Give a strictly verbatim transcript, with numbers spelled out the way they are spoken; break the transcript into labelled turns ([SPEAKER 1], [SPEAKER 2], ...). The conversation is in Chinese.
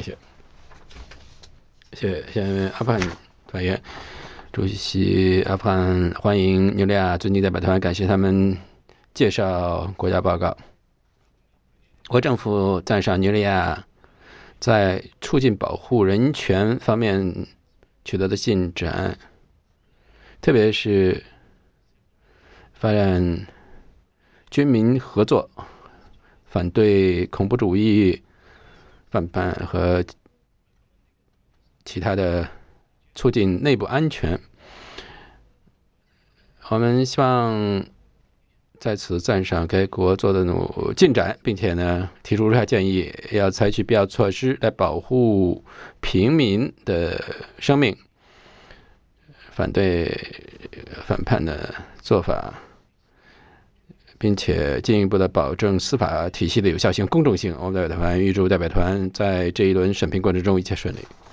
[SPEAKER 1] 谢。谢谢阿富汗团员主席。阿富汗欢迎纽利亚尊敬代表团，感谢他们介绍国家报告。我政府赞赏纽利亚在促进保护人权方面取得的进展，特别是发展军民合作，反对恐怖主义、反叛和其他的促进内部安全。我们希望在此赞赏该国做的努进展，并且呢提出如下建议：要采取必要措施来保护平民的生命，反对反叛的做法，并且进一步的保证司法体系的有效性、公正性。我们代表团预祝代表团在这一轮审评过程中一切顺利。